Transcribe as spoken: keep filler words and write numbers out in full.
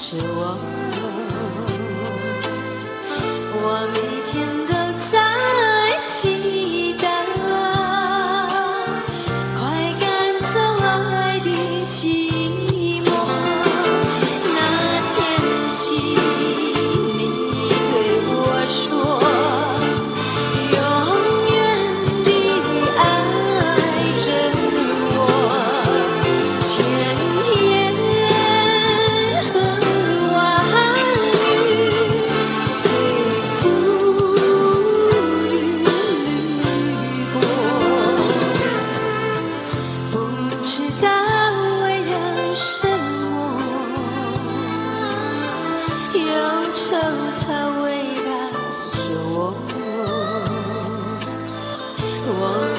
是我，我每天都在期待，快赶走爱的寂寞。那天起，你对我说，永远地爱着我，千言和万语虽不语过，不知道为了什么，忧愁才围绕着我。我